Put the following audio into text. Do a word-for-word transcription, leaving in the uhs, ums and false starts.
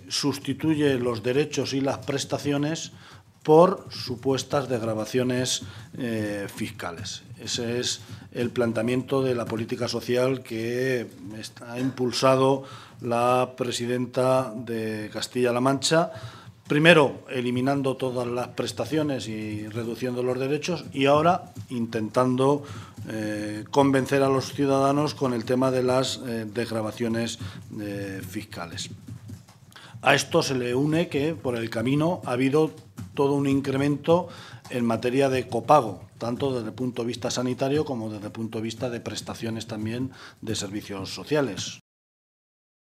sustituye los derechos y las prestaciones por supuestas desgravaciones eh, fiscales. Ese es el planteamiento de la política social que ha impulsado la presidenta de Castilla-La Mancha, primero eliminando todas las prestaciones y reduciendo los derechos, y ahora intentando eh, convencer a los ciudadanos con el tema de las eh, desgravaciones eh, fiscales. A esto se le une que por el camino ha habido todo un incremento en materia de copago, tanto desde el punto de vista sanitario como desde el punto de vista de prestaciones también de servicios sociales.